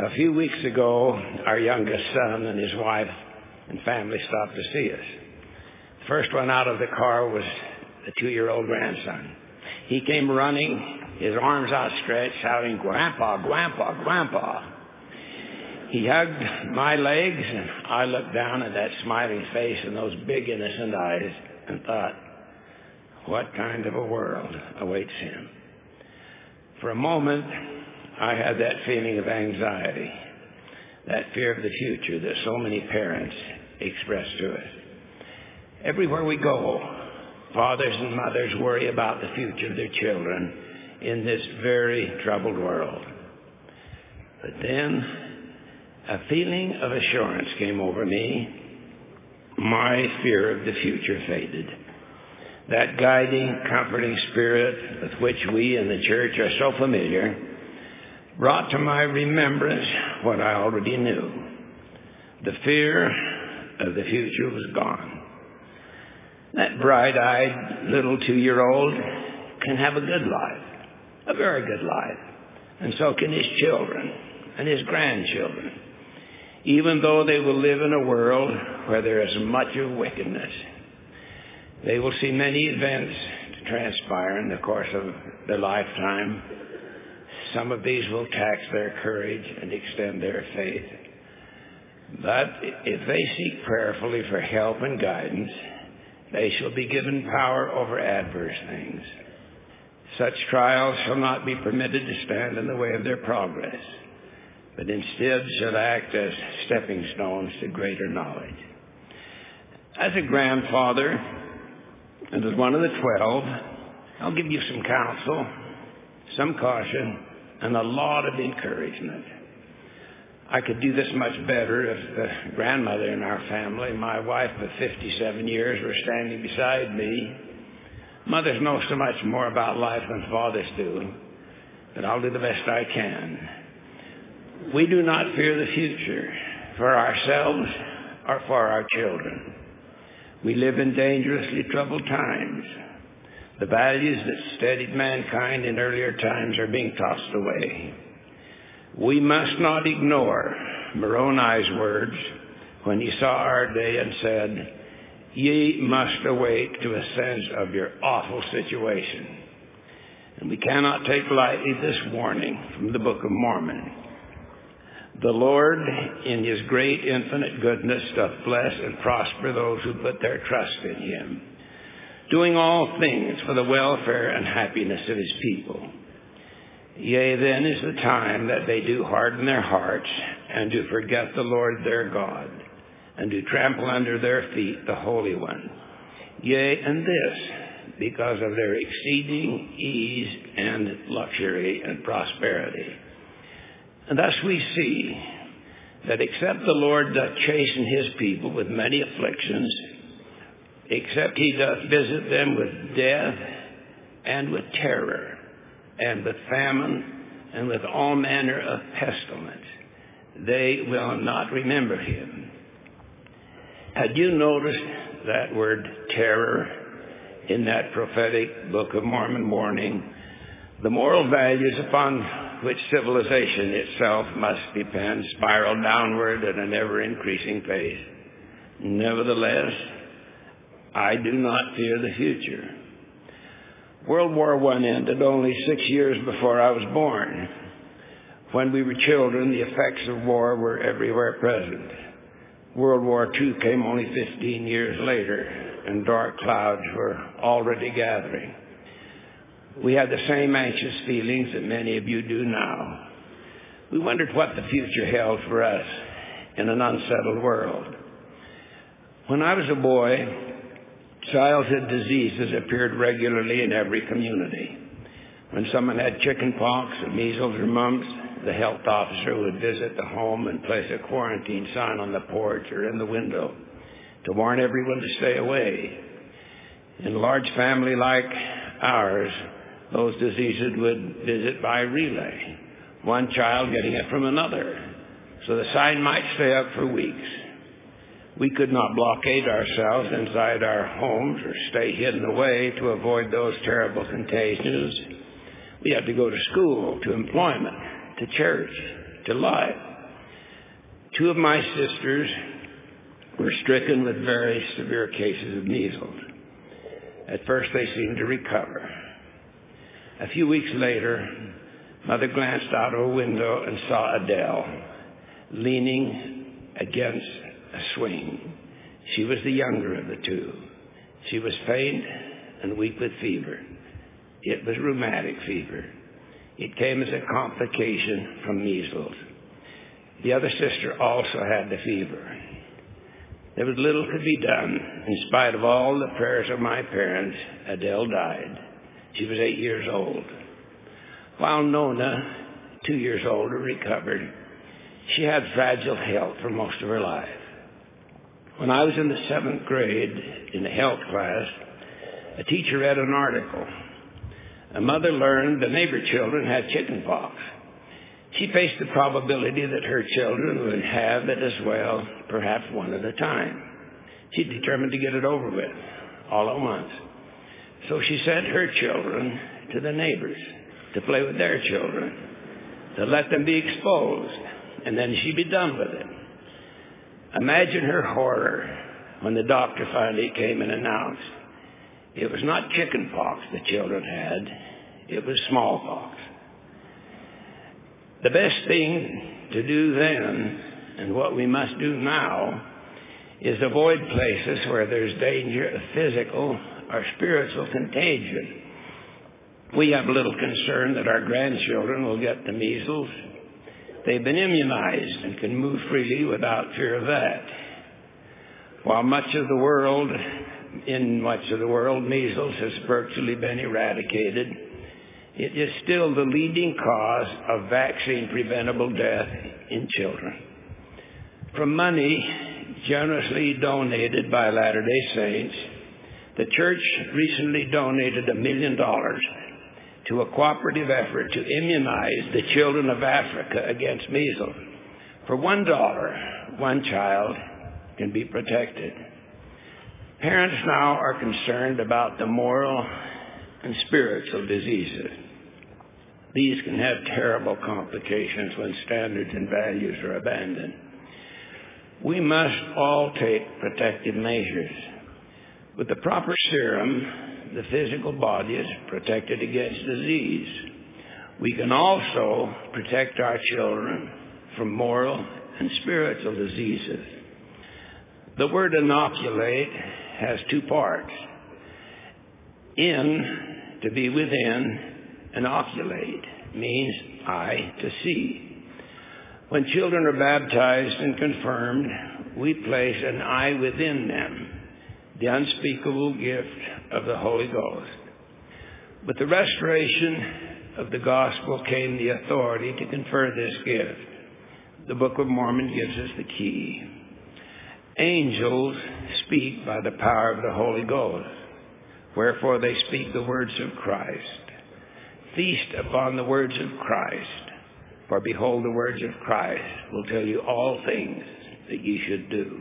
A few weeks ago, our youngest son and his wife and family stopped to see us. The first one out of the car was the 2-year-old grandson. He came running, his arms outstretched, shouting, "Grandpa, Grandpa, Grandpa." He hugged my legs, and I looked down at that smiling face and those big innocent eyes and thought, what kind of a world awaits him? For a moment, I had that feeling of anxiety, that fear of the future that so many parents express to us. Everywhere we go, fathers and mothers worry about the future of their children in this very troubled world. But then a feeling of assurance came over me. My fear of the future faded. That guiding, comforting spirit with which we in the church are so familiar brought to my remembrance what I already knew. The fear of the future was gone. That bright-eyed little 2-year-old can have a good life, a very good life, and so can his children and his grandchildren, even though they will live in a world where there is much of wickedness. They will see many events to transpire in the course of their lifetime. Some of these will tax their courage and extend their faith. But if they seek prayerfully for help and guidance, they shall be given power over adverse things. Such trials shall not be permitted to stand in the way of their progress, but instead shall act as stepping stones to greater knowledge. As a grandfather, and as one of the 12, I'll give you some counsel, some caution, and a lot of encouragement. I could do this much better if the grandmother in our family, my wife of 57 years, were standing beside me. Mothers know so much more about life than fathers do, but I'll do the best I can. We do not fear the future for ourselves or for our children. We live in dangerously troubled times. The values that steadied mankind in earlier times are being tossed away. We must not ignore Moroni's words when he saw our day and said, "Ye must awake to a sense of your awful situation." And we cannot take lightly this warning from the Book of Mormon. The Lord, in his great infinite goodness, doth bless and prosper those who put their trust in him, doing all things for the welfare and happiness of his people. Yea, then is the time that they do harden their hearts and do forget the Lord their God, and do trample under their feet the Holy One. Yea, and this because of their exceeding ease and luxury and prosperity. And thus we see that except the Lord doth chasten his people with many afflictions, except he doth visit them with death and with terror and with famine and with all manner of pestilence, they will not remember him. Had you noticed that word terror in that prophetic Book of Mormon warning? The moral values upon which civilization itself must depend spiral downward at an ever-increasing pace. Nevertheless, I do not fear the future. World War I ended only 6 years before I was born. When we were children, the effects of war were everywhere present. World War II came only 15 years later, and dark clouds were already gathering. We had the same anxious feelings that many of you do now. We wondered what the future held for us in an unsettled world. When I was a boy, childhood diseases appeared regularly in every community. When someone had chicken pox or measles or mumps, the health officer would visit the home and place a quarantine sign on the porch or in the window to warn everyone to stay away. In a large family like ours, those diseases would visit by relay, one child getting it from another, so the sign might stay up for weeks. We could not blockade ourselves inside our homes or stay hidden away to avoid those terrible contagions. We had to go to school, to employment, to church, to life. Two of my sisters were stricken with very severe cases of measles. At first, they seemed to recover. A few weeks later, Mother glanced out of a window and saw Adele leaning against a swing. She was the younger of the two. She was faint and weak with fever. It was rheumatic fever. It came as a complication from measles. The other sister also had the fever. There was little could be done. In spite of all the prayers of my parents, Adele died. She was 8 years old. While Nona, 2 years older, recovered, she had fragile health for most of her life. When I was in the 7th grade in the health class, a teacher read an article. A mother learned the neighbor children had chickenpox. She faced the probability that her children would have it as well, perhaps one at a time. She determined to get it over with, all at once. So she sent her children to the neighbors to play with their children, to let them be exposed, and then she'd be done with it. Imagine her horror when the doctor finally came and announced it was not chickenpox the children had, it was smallpox. The best thing to do then, and what we must do now, is avoid places where there's danger of physical or spiritual contagion. We have little concern that our grandchildren will get the measles. They've been immunized and can move freely without fear of that. While in much of the world, measles has virtually been eradicated, it is still the leading cause of vaccine-preventable death in children. From money generously donated by Latter-day Saints, the church recently donated $1 million to a cooperative effort to immunize the children of Africa against measles. For $1, one child can be protected. Parents now are concerned about the moral and spiritual diseases. These can have terrible complications when standards and values are abandoned. We must all take protective measures. With the proper serum, the physical body is protected against disease. We can also protect our children from moral and spiritual diseases. The word inoculate has two parts. In, to be within, inoculate means eye to see. When children are baptized and confirmed, we place an eye within them, the unspeakable gift of the Holy Ghost. With the restoration of the gospel came the authority to confer this gift. The Book of Mormon gives us the key. Angels speak by the power of the Holy Ghost, wherefore they speak the words of Christ. Feast upon the words of Christ, for behold, the words of Christ will tell you all things that ye should do.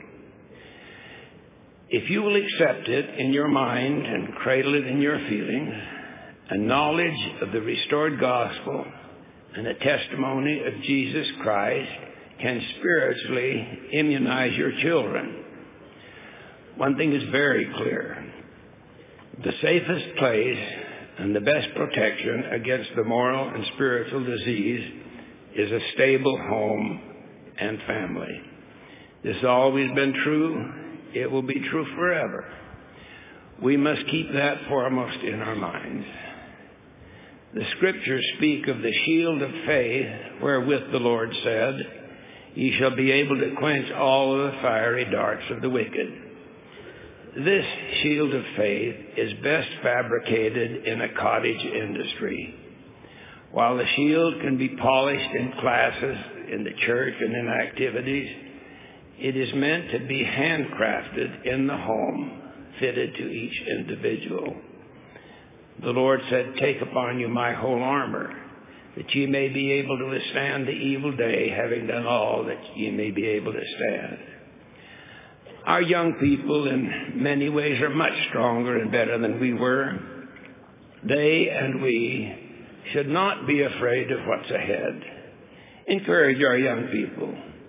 If you will accept it in your mind and cradle it in your feelings, a knowledge of the restored gospel and a testimony of Jesus Christ can spiritually immunize your children. One thing is very clear. The safest place and the best protection against the moral and spiritual disease is a stable home and family. This has always been true. It will be true forever. We must keep that foremost in our minds. The scriptures speak of the shield of faith, wherewith the Lord said, ye shall be able to quench all of the fiery darts of the wicked. This shield of faith is best fabricated in a cottage industry. While the shield can be polished in classes, in the church, and in activities, it is meant to be handcrafted in the home, fitted to each individual. The Lord said, take upon you my whole armor, that ye may be able to withstand the evil day, having done all that ye may be able to stand. Our young people in many ways are much stronger and better than we were. They and we should not be afraid of what's ahead. Encourage our young people.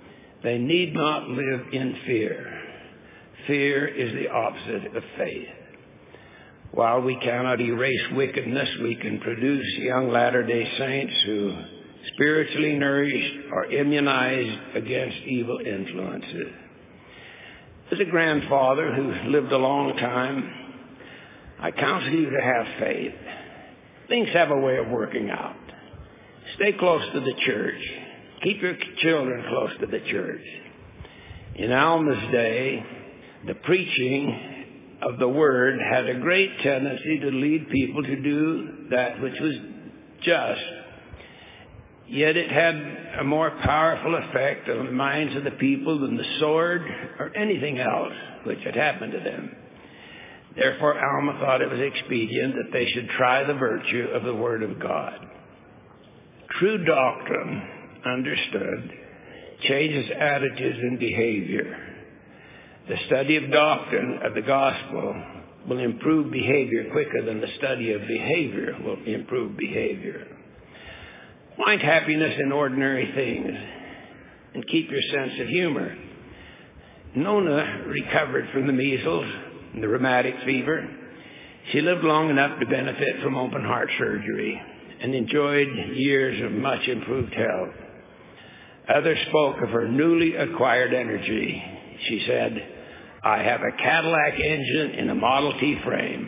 They need not live in fear. Fear is the opposite of faith. While we cannot erase wickedness, we can produce young Latter-day Saints who, spiritually nourished, are immunized against evil influences. As a grandfather who lived a long time, I counsel you to have faith. Things have a way of working out. Stay close to the church. Keep your children close to the church. In Alma's day, the preaching of the Word had a great tendency to lead people to do that which was just. Yet it had a more powerful effect on the minds of the people than the sword or anything else which had happened to them. Therefore, Alma thought it was expedient that they should try the virtue of the Word of God. True doctrine, understood, changes attitudes and behavior. The study of doctrine of the gospel will improve behavior quicker than the study of behavior will improve behavior. Find happiness in ordinary things and keep your sense of humor. Nona recovered from the measles and the rheumatic fever. She lived long enough to benefit from open heart surgery and enjoyed years of much improved health. Others spoke of her newly acquired energy. She said, "I have a Cadillac engine in a Model T frame."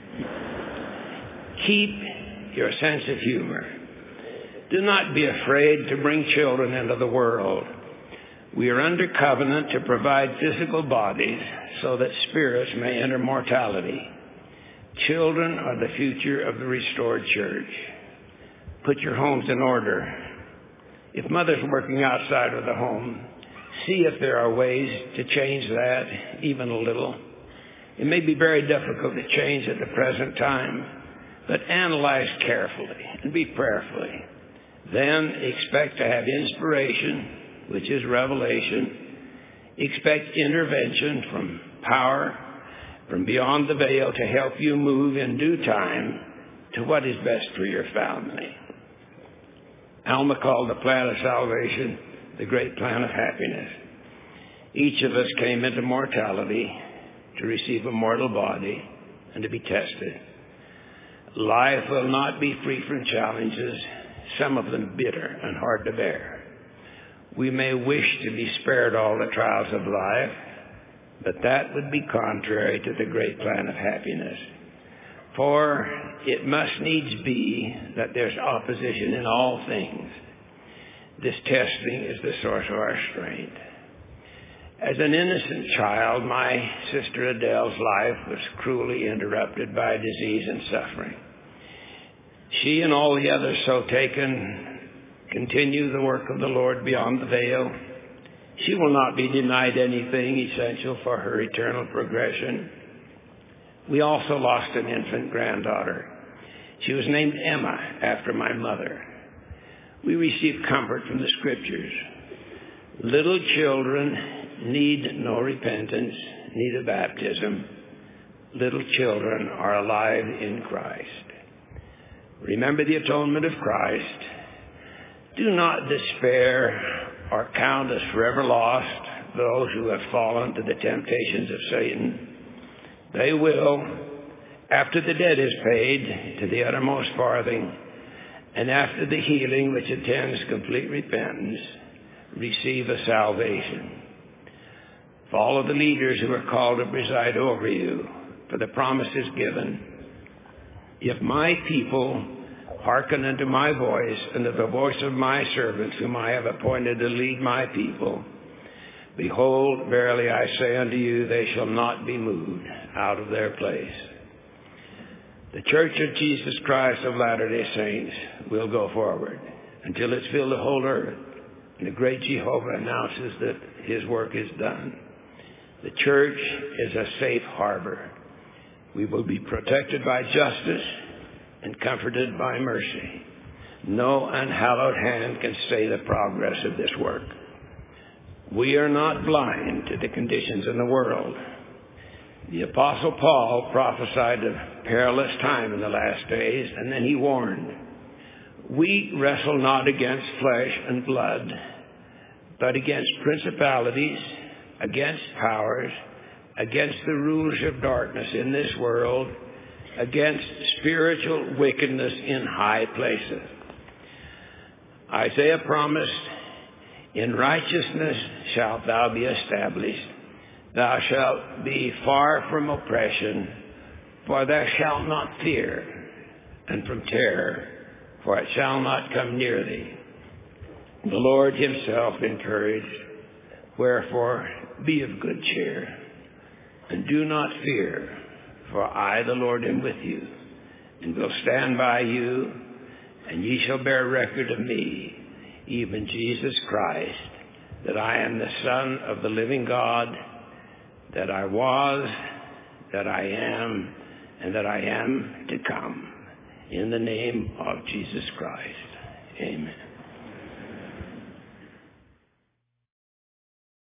Keep your sense of humor. Do not be afraid to bring children into the world. We are under covenant to provide physical bodies so that spirits may enter mortality. Children are the future of the restored church. Put your homes in order. If mother's working outside of the home, see if there are ways to change that even a little. It may be very difficult to change at the present time, but analyze carefully and be prayerfully. Then expect to have inspiration, which is revelation. Expect intervention from power from beyond the veil to help you move in due time to what is best for your family. Alma called the plan of salvation the great plan of happiness. Each of us came into mortality to receive a mortal body and to be tested. Life will not be free from challenges, some of them bitter and hard to bear. We may wish to be spared all the trials of life, but that would be contrary to the great plan of happiness. For it must needs be that there's opposition in all things. This testing is the source of our strength. As an innocent child, my sister Adele's life was cruelly interrupted by disease and suffering. She and all the others so taken continue the work of the Lord beyond the veil. She will not be denied anything essential for her eternal progression. We also lost an infant granddaughter. She was named Emma after my mother. We received comfort from the Scriptures. Little children need no repentance, neither baptism. Little children are alive in Christ. Remember the atonement of Christ. Do not despair or count as forever lost those who have fallen to the temptations of Satan. They will, after the debt is paid to the uttermost farthing, and after the healing which attends complete repentance, receive a salvation. Follow the leaders who are called to preside over you, for the promise is given. If my people hearken unto my voice and to the voice of my servants whom I have appointed to lead my people, behold, verily I say unto you, they shall not be moved out of their place. The Church of Jesus Christ of Latter-day Saints will go forward until it's filled the whole earth, and the great Jehovah announces that his work is done. The church is a safe harbor. We will be protected by justice and comforted by mercy. No unhallowed hand can stay the progress of this work. We are not blind to the conditions in the world. The Apostle Paul prophesied a perilous time in the last days, and then he warned, we wrestle not against flesh and blood, but against principalities, against powers, against the rulers of darkness in this world, against spiritual wickedness in high places. Isaiah promised, in righteousness shalt thou be established. Thou shalt be far from oppression, for thou shalt not fear, and from terror, for it shall not come near thee. The Lord himself encouraged, wherefore be of good cheer, and do not fear, for I, the Lord, am with you, and will stand by you, and ye shall bear record of me, even Jesus Christ, that I am the Son of the living God, that I was, that I am, and that I am to come. In the name of Jesus Christ. Amen.